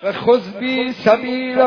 و خذ بی سبیل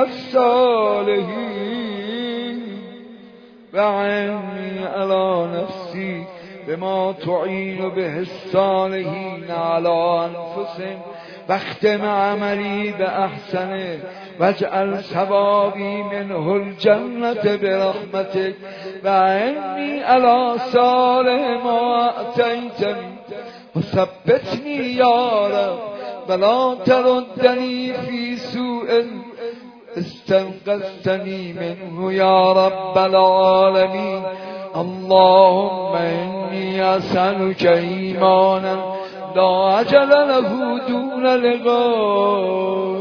الصالحین و عنی علی نفسی بما تعین به الصالحین علی انفسهم واختم عملی باحسنه واجعل ثوابی منه الجنة برحمتك وعنی علی صالح ما اعطیتنی وثبتنی یا رب ولا تردنی فی سوء استنقذتنی منه یا رب العالمین. اللهم انی اسألک ایمانا لا اجل له دون لقاء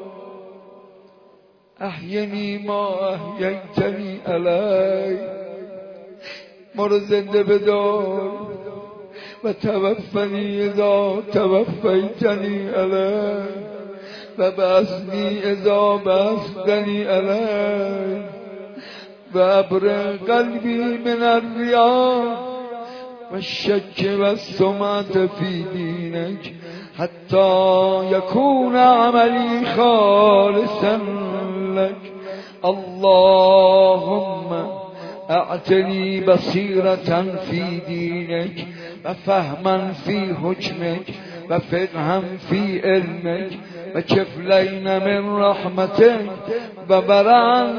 احینی ما احییتنی علی، ما رو زنده بدار و توفنی اذا توفیتنی علی و بعثنی اذا بعثتنی علی و ابرئ قلبی من الریاء و الشک و السمعة فی دینک حتی یکون عملی خالصا لک. اللهم اعطنی بصیرة فی دینک و فهما فی حکمک و فقها فی علمک و کفلین من رحمتک و برعا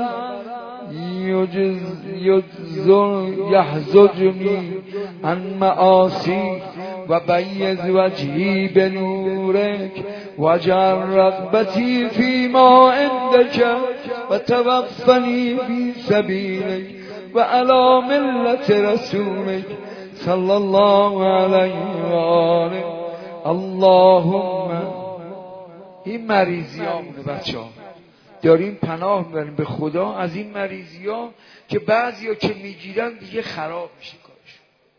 یحزجنی عن معاصی و بیض وجهی بنورک واجعل رغبتی فیما عندک و توفنی فی سبیلک و علی ملت رسولک صلی الله علیه و آله. اللهم این مریضی ها مونه بچه ها، داریم پناه میبریم به خدا از این مریضی ها که بعضی ها که میگیرن دیگه خراب میشه کارش.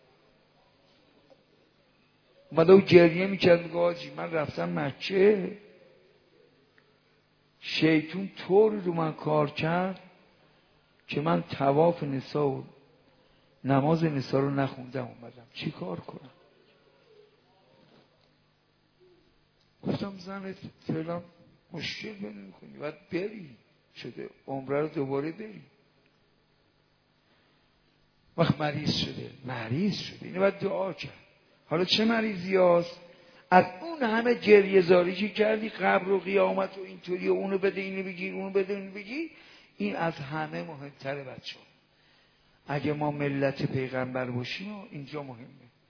اومده و گریه میکرد میگه آجی من رفتم مکه، شیطون طوری رو من کار کرد که من طواف نساء و نماز نساء رو نخوندم، اومدم چی کار کنم؟ گفتم زنت فعلا مشکل بینی کنی باید بری، شده عمره رو دوباره بری. وقت مریض شده اینو باید دعا کرد. حالا چه مریضی هست؟ از اون همه گریه زاری که کردی قبر و قیامت و اینطوری و اونو بده اینو بگیر اونو بده اینو بگیر، این از همه مهمتره بچه ها. اگه ما ملت پیغمبر باشیم اینجا مهمه.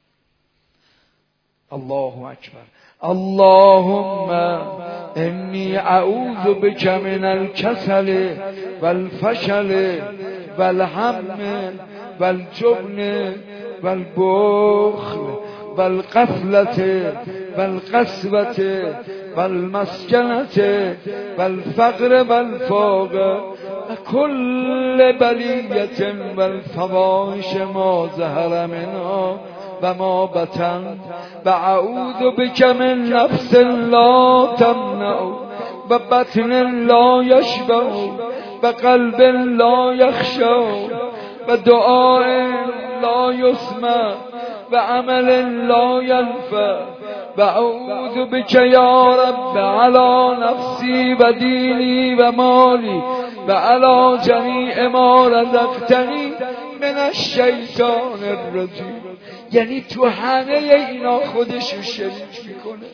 الله اکبر. اللهم انی اعوذ بک من الکسل والفشل والهم والجبن والبخل والغفلة والقسوة والمسكنة والفقر والفقر وكل بلیة والفواحش ما ظهر منها و ما بطن و اعوذ بک من نفس لا تمنع و بطن لا یشبع و قلب لا یخشع و دعاء لا یسمع و عمل لا ینفع و اعوذ بک یا رب علی نفسی و دینی و مالی و علی جمیع ما رزقتنی من الشیطان الرجیم. یعنی تو همه اینا خودشو شریک میکنه.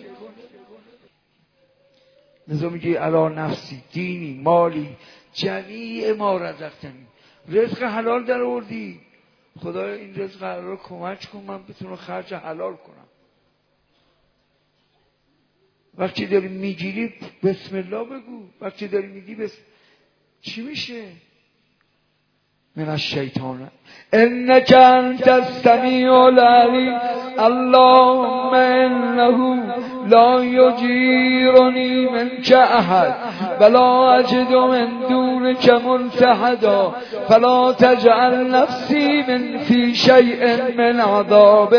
لذا میگه علی نفسی دینی مالی جمیع ما رزقتنی، رزق حلال در آوردی، خدا این رزق حلال رو کمک کن من بتونم خرج حلال کنم. وقتی داری میگیری بسم الله بگو، وقتی داری میگی چی میشه؟ من الشیطان انک انت السمیع العلیم. اللهم انه لا یجیرنی منک احد ولا اجد من دونک ملتحدا فلا تجعل نفسی من فی شیء من عذابک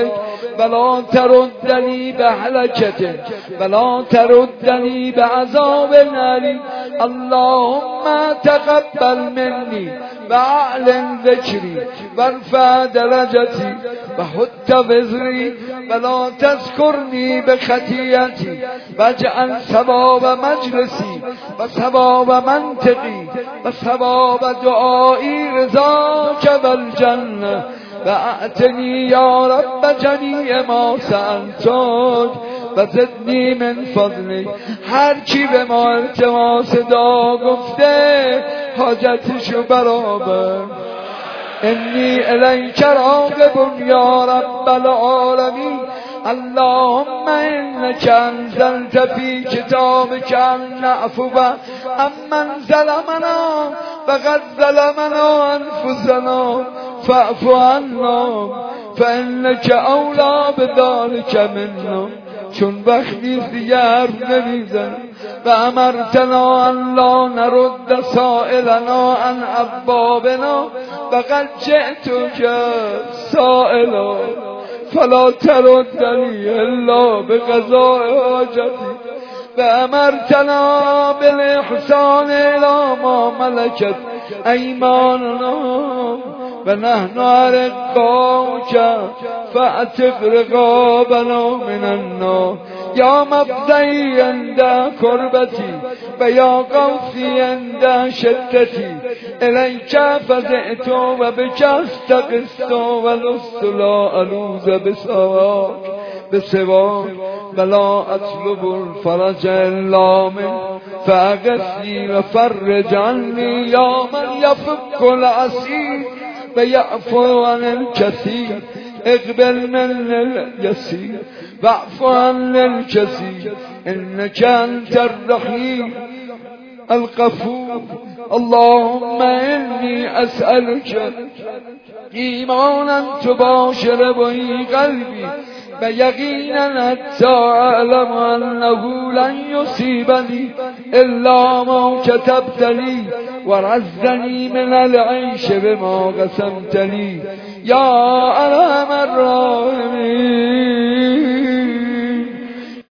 ولا تردني بهلكة ولا تردني بعذاب أليم اللهم تقبل مني وأعلن ذكري وارفع درجتي وحط وزري ولا تذكرني بخطيئتي واجعل ثواب مجلسي وثواب منطقي وثواب دعائي رضاك والجنة وأعطني يا رب جميع ما سألتك وزدنی من فضلی. هر کی به ما التماس دا گفته حاجتشو برابر. انی الیک راغب یا رب العالمین اللهم انك انزلت في كتابك ان نعفو عمن ظلمنا فقد ظلمنا انفسنا فاعف عنا فانك اولى بذلك منا. چون وقتی دیگه حرف نمیزن و امرتنا ان لا نرد سائلنا عن ابوابنا فقد جئتك سائلا فلا تردني الا بقضاء حاجتي و امرتنا بالاحسان الى ما ملكت ایماننا و نحن ارقاك فاعتق رقابنا من النار. یا مبدئی عند کربتی و یا قوفی عند شدتی الیک فزعت و بک استغثت و لست لا الوذ بسواک ولا اطلب الفرج الا منک فاغثنی و فرج عنی یا من یفک العسیر و یعفو عن الکثیر اقبل من اليسير واعف عن الكثير انك انت الرحيم الغفور. اللهم اني اسالك ایمانا تباشر به قلبی و یقینا حتی اعلم انه لن یصیبنی الا ما كتبت لي ورزقني من العيش بما قسمت لي یا ارحم الراحمین.